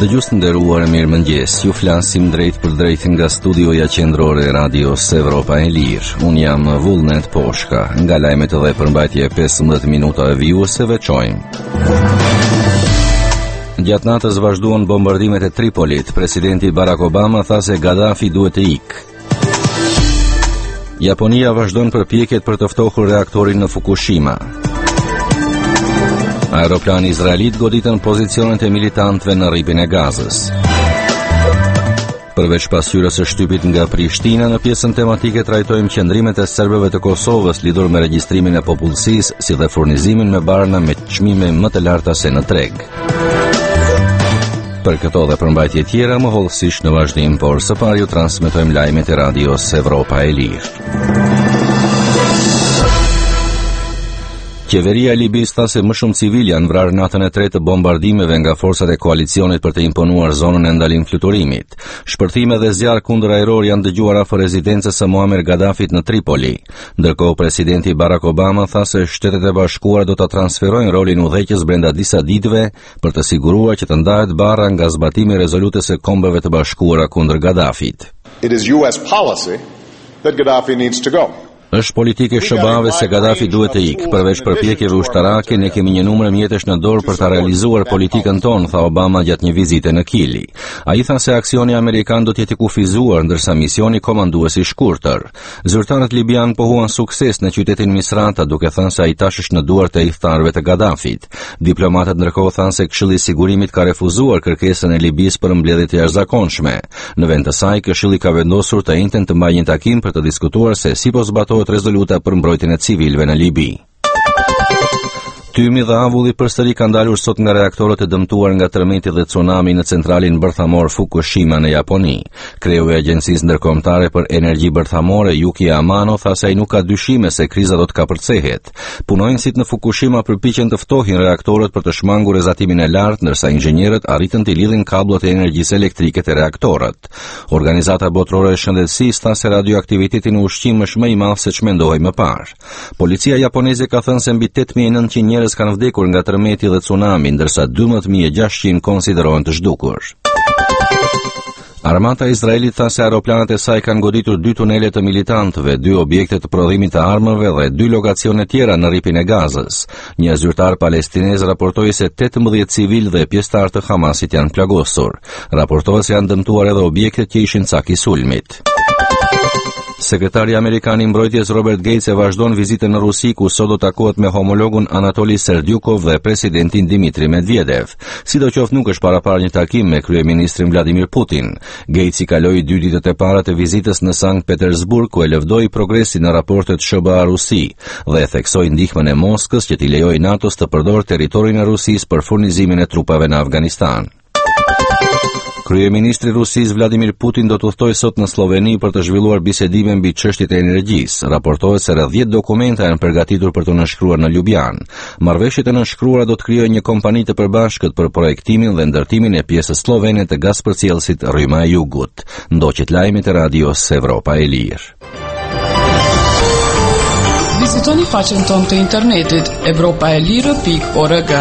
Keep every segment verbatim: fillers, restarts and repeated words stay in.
Dëgjues të nderuar, mirëmëngjes. Ju flasim drejt për drejt nga studioja qendrore e Radios Evropa e Lirë. Unë jam Vullnet Poshka. Nga lajmet edhe përmbajtje e pesëmbëdhjetë minutave vijuese veçojmë. Gjatë natës vazhduan bombardimet e Tripolit. Presidenti Barack Obama tha se Gaddafi duhet të ikë. Japonia vazhdon përpjekjet për të ftohur reaktorin në Fukushima. Aeroplani izraelit goditën pozicionet e militantëve në rripin e Gazës. Përveç pasqyrës së shtypit nga Prishtina, në pjesën tematike trajtojmë qëndrimet e serbëve të Kosovës lidhur me regjistrimin e popullsisë, si dhe furnizimin me barna me çmime më të larta se në treg. Për këto dhe përmbajtje tjera, më hollësisht në vazhdim, por së pari ju transmetojmë lajmet e Radios Evropa e Lirë. Qeveria e Libisë tha se më shumë civil janë vrarë natën e tretë të bombardimeve nga forcat e koalicionit për të imponuar zonën e ndalim fluturimit. Shpërthime dhe zjarr kundër ajror janë dëgjuar afër rezidencës së Muammar Gaddafit në Tripoli. Ndërkohë, presidenti Barack Obama tha se Shtetet e Bashkuara do ta transferojnë rolin udhëheqës brenda disa ditëve për të siguruar që të ndahet barra nga zbatimi rezolutës së Kombeve të Bashkuara kundër Gaddafit. It is U S policy that Gaddafi needs to go. Është politike shëbave se Gaddafi duhet të ikë. Përveç përpjekjeve ushtarake, ne kemi një numër mjetesh në dorë për ta realizuar politikën tonë, tha Obama gjatë një vizite në Kili. Ai tha se aksioni amerikan do të jetë i kufizuar, ndërsa misioni komandues i shkurtër. Zyrtarët libian pohuan sukses në qytetin Misrata, duke thënë se ai tash është në duart e udhëtarëve të Gaddafit. Diplomatët ndërkohë thanë se Këshilli i Sigurimit ka refuzuar kërkesën e Libisë për mbledhje të jashtëzakonshme. Në vend të saj, Këshilli ka vendosur të njëjtën të mbajë një takim për të diskutuar se si po zbatohet rezoluta për mbrojtjen e civilëve në Libi. Tymi dhe avulli përsëri ka ndalur sot nga reaktorët e dëmtuar nga tërmeti dhe tsunami në centralin bërthamor Fukushima në Japoni. Kreu i Agjencisë Ndërkombëtare për Energji Bërthamore, Yuki Amano, tha se ai nuk ka dyshime se kriza do të kapërcehet. Punonjësit në Fukushima përpiqen të ftohin reaktorët për të shmangur rrezatimin e lartë, ndërsa inxhinierët arritën të lidhin kabllot e energjisë elektrike te reaktorët. Organizata botërore e shëndetësisë tha se radioaktiviteti në ushqim është më i madh se ç'mendohej më parë. Policia japoneze ka thënë se mbi tetë mijë e nëntëqind njerëz kanë vdekur nga tërmeti dhe tsunami, ndërsa dymbëdhjetë mijë e gjashtëqind konsiderohen të zhdukur. Armata e Izraelit tha se aeroplanët e saj kanë goditur dy tunele të militantëve, dy objekte të prodhimit të armëve dhe dy lokacione tjera në rripin e Gazës. Një zyrtar palestinez raportoi se tetëmbëdhjetë civil dhe pjesëtar të Hamasit janë plagosur. Raportohet se janë dëmtuar edhe objektet që ishin cak i sulmit. Sekretari amerikan i mbrojtjes Robert Gates e vazhdon vizitën në Rusi, ku sot do takohet me homologun Anatoli Serdyukov dhe presidentin Dmitri Medvedev. Sidoqoftë nuk është paraparë një takim me kryeministrin Vladimir Putin. Gates i kaloi dy ditët e para të vizitës në Sankt Petersburg, ku e lëvdoi progresin në raportet S B A Rusi dhe e theksoi ndihmën e Moskës që t'i lejojë NATO-s të përdorë territorin e Rusisë për furnizimin e trupave në Afganistan. Kryeministri i Rusisë Vladimir Putin do të udhtojë sot në Sloveni për të zhvilluar bisedime mbi çështjet e energjisë. Raportohet se rreth dhjetë dokumenta janë përgatitur për të nënshkruar në Ljubljanë. Marrëveshjet e nënshkruara do të krijojnë një kompani të përbashkët për projektimin dhe ndërtimin e pjesës slovene të gazpërcjellësit Rryma e Jugut. Ndoqët lajmet e Radios Evropa e Lirë. Vizitoni faqen tonë të internetit evropaelire pikë org.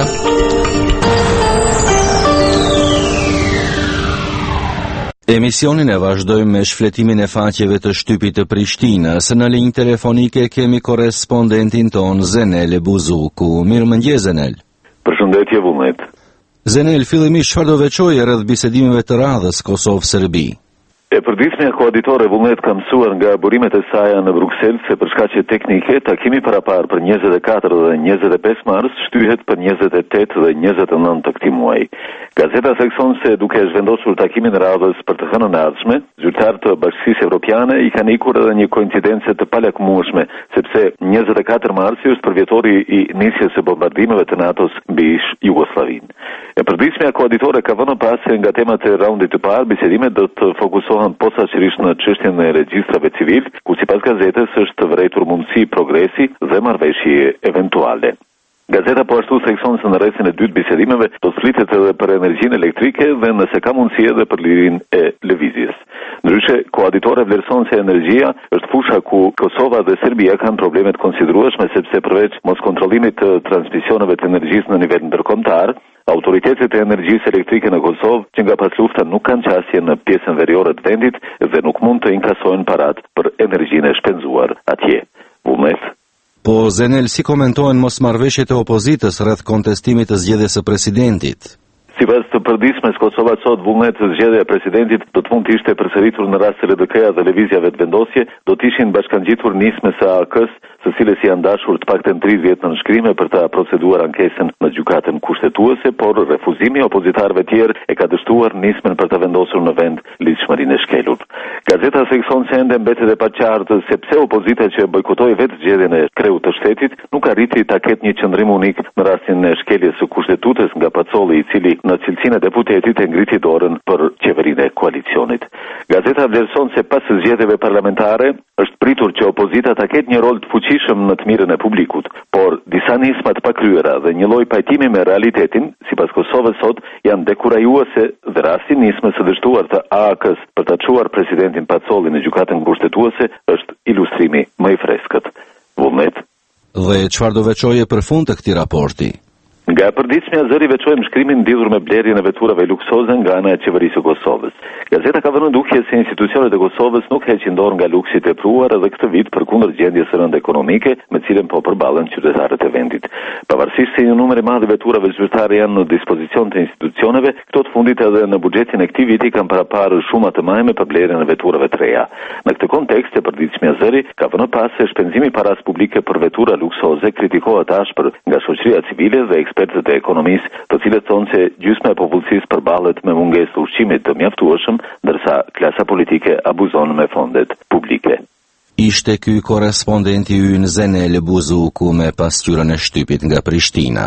Emisionin e vazhdojmë me shfletimin e faqeve të shtypit të Prishtinës. Në linjë telefonike kemi korrespondentin ton Zenel Buzuku. Mirëmëngjes Zenel. Përshëndetje Vullnet. Zenel, fillimisht çfarë do veçoje rreth bisedimeve të radhës Kosovë-Serbi? E përditshmja koaditore vullnet ka mësuar nga burimet e saj në Bruksel se për shkaqe teknike takimi parapar për njëzet e katër dhe njëzet e pesë mars shtyhet për njëzet e tetë dhe njëzet e nëntë të këtij muaji. Gazeta thekson se duke zhvendosur takimin e radhës për të hënën e ardhshme, zyrtarët të Bashkisë Evropiane i kanë ikur edhe një koincidencë të palakmueshme, sepse njëzet e katër marsi është përvjetori i nisjes së bombardimeve të NATO-s mbi Jugosllavinë. E përditshmja koaditore ka vënë pas se nga temat e raundit të parë, bisedimet do të fokusohen posaçërisht në çështjen e regjistrave civil, ku sipas gazetës është vërejtur mundësi progresi dhe marrëveshje eventuale. Gazeta po ashtu thekson se në rrethin e dytë bisedimeve do të flitet edhe për energjinë elektrike dhe nëse ka mundësi edhe për lirinë e lëvizjes. Ndryshe, koaditore vlerëson se energjia është fusha ku Kosova dhe Serbia kanë probleme të konsiderueshme, sepse përveç mos kontrollimit të transmisioneve të energjisë në nivel ndërkombëtar, Autoritetet e energjisë elektrike në Kosovë që nga pas lufta nuk kanë qasje në pjesën veriore të vendit dhe nuk mund të inkasojnë parat për energjinë e shpenzuar atje. Vullnet. Po Zenel, si komentojnë mosmarrveshjet e opozitës rreth kontestimit të zgjedhjes së presidentit? Sipas të përditshmes, Kosova sot vullnet të zgjedhja e presidentit do të mund të ishte përsëritur në rast se L D K-ja dhe lëvizjave të vendosje do të ishin bashkangjitur nismes së A K-s, së cilës janë dashur të paktën tridhjetë nënshkrime për të proceduar ankesën në gjykatën kushtetuese, por refuzimi i opozitarëve tjerë e ka dështuar nismen për të vendosur në vend lidhshmërinë e shkelur. Gazeta thekson se ende mbetet e paqartë sepse opozita që bojkotoi vetë zgjedhjen e kreut të shtetit nuk arriti ta ketë një qëndrim unik në rastin e shkeljes së kushtetutës nga Pacolli, i cili në cilësinë e deputetit e ngriti dorën për qeverinë e koalicionit. Gazeta vlerëson se pas zgjedhjeve parlamentare është pritur që opozita ta ketë një rol të fuqishëm në të mirën e publikut, por disa nisma të pakryera dhe një lloj pajtimi me realitetin, sipas Kosovës sot, janë dekurajuese dhe rasti nismës së dështuar të A K-s për ta çuar presidentin Pacolli në gjykatën kushtetuese është ilustrimi më i freskët. Vullnet. Dhe çfarë do veçoje për fund të këtij raporti? Nga e përditshmja zëri veçojmë shkrimin lidhur me blerjen e veturave luksoze nga ana e qeverisë së Kosovës. Gazeta ka vënë duke se institucionet e Kosovës nuk heqin dorë nga luksi i tepruar edhe këtë vit përkundër gjendjes së rëndë ekonomike me cilën po përballen qytetarët e vendit. Pavarësisht se një numër i madh i veturave zyrtare janë në dispozicion të institucioneve, këto të fundit edhe në buxhetin e këtij viti kanë paraparë shuma të majme për blerjen e veturave të reja. Në këtë kontekst e përditshmja zëri ka vënë pas se shpenzimi i paras publike për vetura luksoze kritikohet ashpër nga shoqëria civile dhe ekspertët e ekonomisë, të cilët thonë se gjysma e popullsisë përballet me mungesë të ushqimit të mjaftueshëm, ndërsa klasa politike abuzon me fondet publike. Ishte ky korrespondenti ynë Zenel Buzuku me pasqyrën e shtypit nga Prishtina.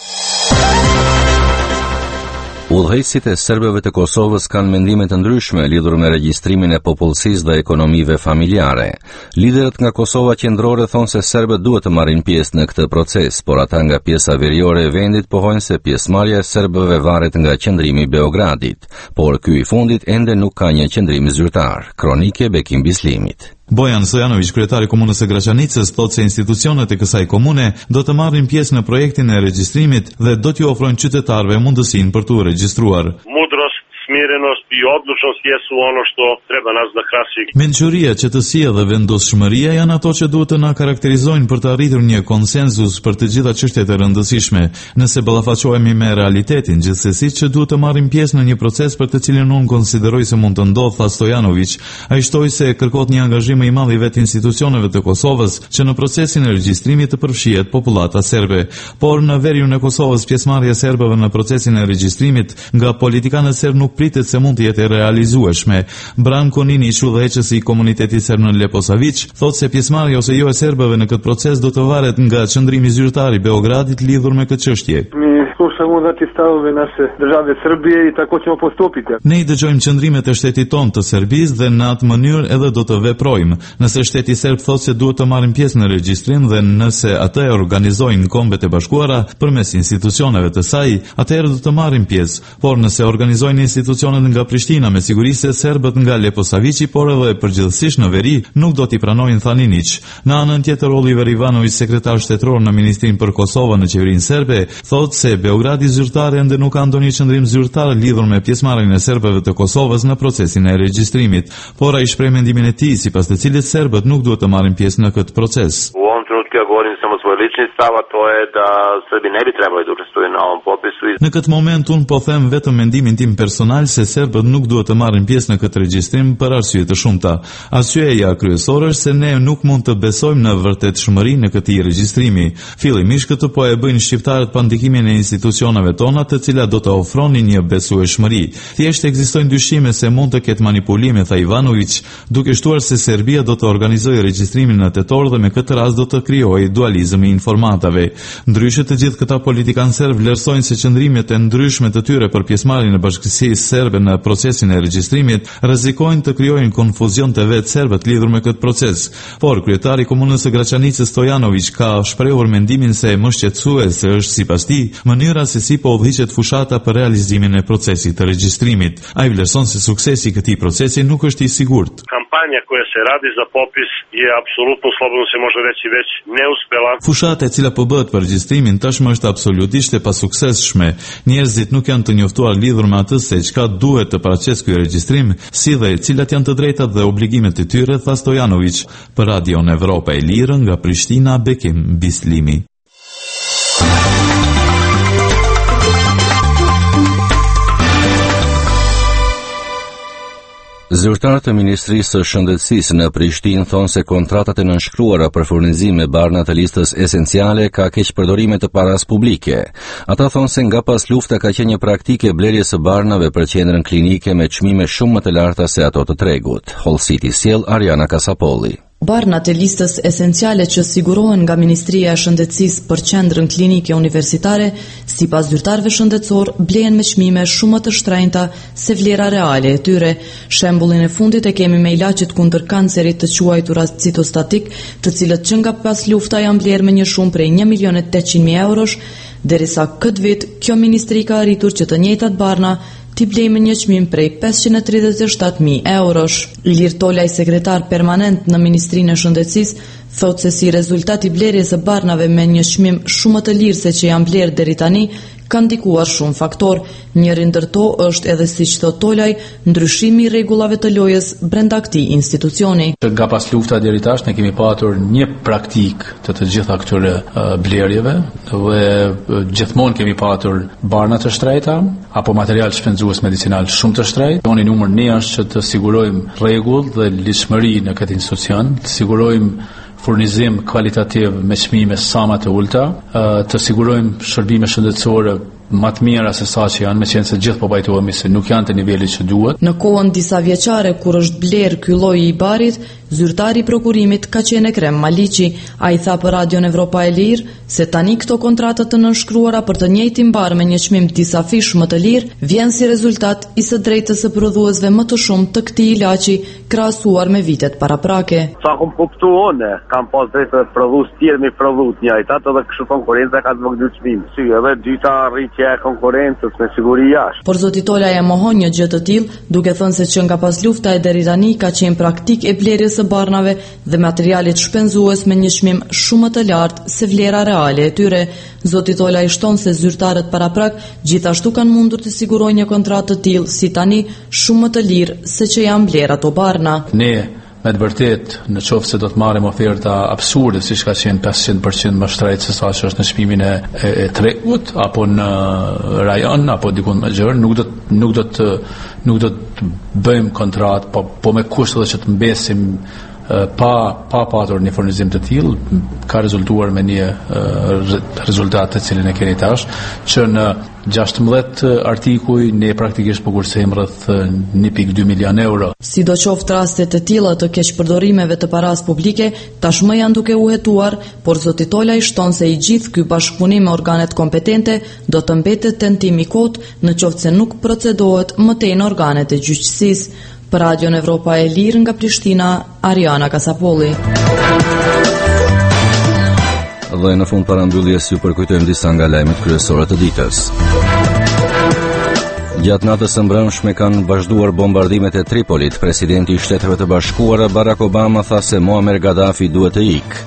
Udhëheqësit e serbëve të Kosovës kanë mendime të ndryshme lidhur me regjistrimin e popullsisë dhe ekonomive familjare. Liderët nga Kosova qendrore thonë se serbët duhet të marrin pjesë në këtë proces, por ata nga pjesa veriore e vendit pohojnë se pjesëmarrja e serbëve varet nga qendrimi i Beogradit, por ky i fundit ende nuk ka një qendrim zyrtar. Kronike Bekim Bislimit. Bojan Stojanović, kryetari i komunës së Graçanicës, thotë se institucionet e kësaj komune do të marrin pjesë në projektin e regjistrimit dhe do t'ju ofrojnë qytetarëve mundësinë për t'u regjistruar. smirenost i odlučnost jesu ono što treba nas da krasi. Mençuria, qetësia dhe vendosshmëria janë ato që duhet të na karakterizojnë për të arritur një konsenzus për të gjitha çështjet e rëndësishme. Nëse ballafaqohemi me realitetin, gjithsesi që duhet të marrim pjesë në një proces për të cilin unë konsideroj se mund të ndodhë, tha Stojanović. Ai shtoi se kërkohet një angazhim i madh i vetë institucioneve të Kosovës që në procesin e regjistrimit të përfshihet popullata serbe. Por në veriun e Kosovës, pjesëmarrja e serbëve në procesin e regjistrimit nga politikanët serb nuk pritet se mund të jetë e realizueshme. Branko Ninić, udhëheqësi i komunitetit serb në Leposavić, thotë se pjesëmarrja ose jo e serbëve në këtë proces do të varet nga qëndrimi zyrtar i Beogradit lidhur me këtë çështje. Slušamo znači stavove naše države Srbije i tako ćemo postupiti. Ne i dëgjojmë qëndrimet e shtetit tonë të Serbisë dhe në atë mënyrë edhe do të veprojmë. Nëse shteti serb thotë se duhet të marrim pjesë në regjistrim dhe nëse atë e organizojnë Kombet e Bashkuara përmes institucioneve të saj, atëherë do të marrim pjesë. Por nëse organizojnë institucionet nga Prishtina, me siguri se serbët nga Leposavići, por edhe përgjithsisht në veri, nuk do t'i pranojnë, tha Ninić. Në anën tjetër, Oliver Ivanović, sekretar shtetror në Ministrinë për Kosovën në qeverinë serbe, thotë se Beogradi zyrtar ende nuk ka ndonjë qëndrim zyrtar lidhur me pjesëmarrjen e serbëve të Kosovës në procesin e regjistrimit, por ai shpreh mendimin e tij, sipas të cilit serbët nuk duhet të marrin pjesë në këtë proces. Në këtë moment unë po them vetëm mendimin tim personal se serbët nuk duhet të marrin pjesë në këtë regjistrim për arsye të shumta. Arsyeja kryesore është se ne nuk mund të besojmë në vërtetshmërinë e këtij regjistrimi. Fillimisht këtë po e bëjnë shqiptarët pa ndikimin e institucioneve tona, të cilat do të ofronin një besueshmëri. Thjesht ekzistojnë dyshime se mund të ketë manipulime, tha Ivanović, duke shtuar se Serbia do të organizojë regjistrimin në tetor dhe me këtë rast do të krijojë dualizëm i informatave. Ndryshe, të gjithë këta politikanë serb vlerësojnë se qëndrimet e ndryshme të tyre për pjesëmarrjen e bashkësisë serbe në procesin e regjistrimit rrezikojnë të krijojnë konfuzion të vetë serbët lidhur me këtë proces. Por kryetari i komunës së Graçanicës Stojanović ka shprehur mendimin se më shqetësuese është sipas tij mënyra se si po udhëhiqet fushata për realizimin e procesit të regjistrimit. Ai vlerëson se suksesi i këtij procesi nuk është i sigurt. kampanja koja se radi za popis je apsolutno, slobodno se može reći, već neuspela. Fushata e cila po bëhet për regjistrimin tashmë është absolutisht e pasuksesshme. Njerëzit nuk janë të njoftuar lidhur me atë se çka duhet të paraqesë ky regjistrim, si dhe cilat janë të drejtat dhe obligimet e tyre, tha Stojanović për Radion Evropa e Lirë nga Prishtina, Bekim Bislimi. Zyrtarët e Ministrisë së Shëndetësisë në Prishtinë thonë se kontratat e nënshkruara për furnizim me barna të listës esenciale ka keq përdorime të paras publike. Ata thonë se nga pas lufta ka qenë një praktike blerjes së barnave për qendrën klinike me çmime shumë më të larta se ato të tregut. Hollsiti sjell Ariana Kasapolli. Barnat e listës esenciale që sigurohen nga Ministria e Shëndetësisë për qendrën klinike universitare, sipas zyrtarëve shëndetësor, blehen me çmime shumë më të shtrenjta se vlera reale e tyre. Shembullin e fundit e kemi me ilaçet kundër kancerit të quajtura citostatik, të cilët që nga pas lufta janë blerë me një shumë prej një milion e tetëqind mijë eurosh, derisa këtë vit kjo ministri ka arritur që të njëjtat barna t'i blej me një çmim prej pesëqind e tridhjetë e shtatë mijë eurosh. Ilir Tolaj, sekretar permanent në Ministrinë e Shëndetësisë, thotë se si rezultat i blerjes së barnave me një çmim shumë më të lirë se që janë blerë deri tani, ka ndikuar shumë faktor. Njëri ndër to është edhe, siç thot Tolaj, ndryshimi i rregullave të lojës brenda këtij institucioni. Nga pas lufta deri tash ne kemi patur një praktik të të gjitha këtyre uh, blerjeve dhe gjithmonë kemi patur barna të shtrejta apo material shpenzues medicinal shumë të shtrejtë. Oni numër një është që të sigurojmë rregull dhe ligjshmëri në këtë institucion, të sigurojmë furnizim kualitativ me çmime sa më të ulta, të sigurojmë shërbime shëndetësore më të mira se sa që janë, me qenë se gjithë po pajtohemi se nuk janë të nivelit që duhet. Në kohën disa vjeçare kur është blerë ky lloj i barit, zyrtari i prokurimit ka qenë Ekrem Maliqi. Ai tha për Radion Evropa e Lirë se tani këto kontrata të nënshkruara për të njëjtin bar me një çmim disa fish më të lirë vjen si rezultat i së drejtës së prodhuesve më të shumë të këtij ilaçi krahasuar me vitet paraprake. Sa kum kuptuone, kam pas drejtë të prodhues tjerë me prodhues njëjtat, edhe kështu konkurenca ka të vogël çmim. Si edhe dyta rritja e konkurrencës me siguri jashtë. Por zoti Tolaj e mohon një gjë të tillë, duke thënë se që nga pas lufta e deri tani ka qenë praktik e blerjes së barnave dhe materialit shpenzues me një çmim shumë më të lartë se vlera reale e tyre. Zoti Tolaj shton se zyrtarët paraprak gjithashtu kanë mundur të sigurojnë një kontratë të tillë si tani shumë më të lirë se që janë bler ato barna. Ne me të vërtet, në qoftë se do të marrim oferta absurde, siç ka qenë pesëqind përqind më shtrejtë se sa që është në çmimin e, e, e tregut apo në rajon apo diku më gjerë, nuk do nuk do të nuk do të bëjmë kontratë, po po me kusht edhe që të mbesim pa pa patur një furnizim të tillë, ka rezultuar me një uh, rezultat të cilin e keni tash, që në gjashtëmbëdhjetë artikuj ne praktikisht po kursejmë rreth një pikë dy milion euro. Sidoqoftë rastet e tilla të keqpërdorimeve të paras publike tashmë janë duke u hetuar, por zoti Tolaj shton se i gjithë ky bashkëpunim me organet kompetente do të mbetet tentim i kot në qoftë se nuk procedohet më tej në organet e gjyqësisë. Për Radion Evropa e Lirë nga Prishtina, Ariana Kasapolli. Dhe në fund parambyljes ju përkujtojmë disa nga lajmet kryesore të ditës. Gjatë natës së mbrëmshme kanë vazhduar bombardimet e Tripolit. Presidenti i Shteteve të Bashkuara Barack Obama tha se Muammar Gaddafi duhet të ikë.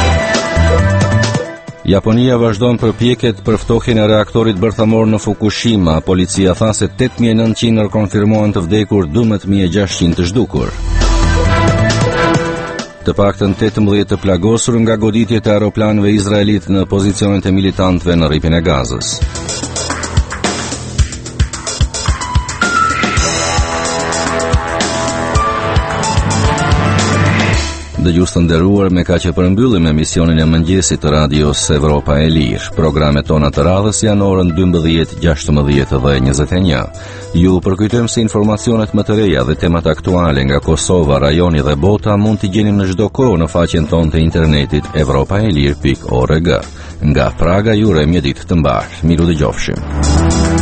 Japonia vazhdon përpjekjet për ftohjen e reaktorit bërthamor në Fukushima. Policia tha se tetë mijë e nëntqind konfirmohen të vdekur, dymbëdhjetë mijë e gjashtëqind të zhdukur. Të paktën tetëmbëdhjetë të plagosur nga goditjet e aeroplanëve izraelit në pozicionet e militantëve në rripin e Gazës. Dëgjues të nderuar, me kaq e përmbyllim emisionin e mëngjesit të Radios Evropa e Lirë. Programet tona të radhës janë orën dymbëdhjetë, gjashtëmbëdhjetë dhe njëzet e një. Ju përkujtojmë se informacionet më të reja dhe temat aktuale nga Kosova, rajoni dhe bota mund t'i gjeni në çdo kohë në faqen tonë të internetit evropaelir pikë org. Nga Praga ju urojmë një ditë të mbarë. Miru dëgjofshim.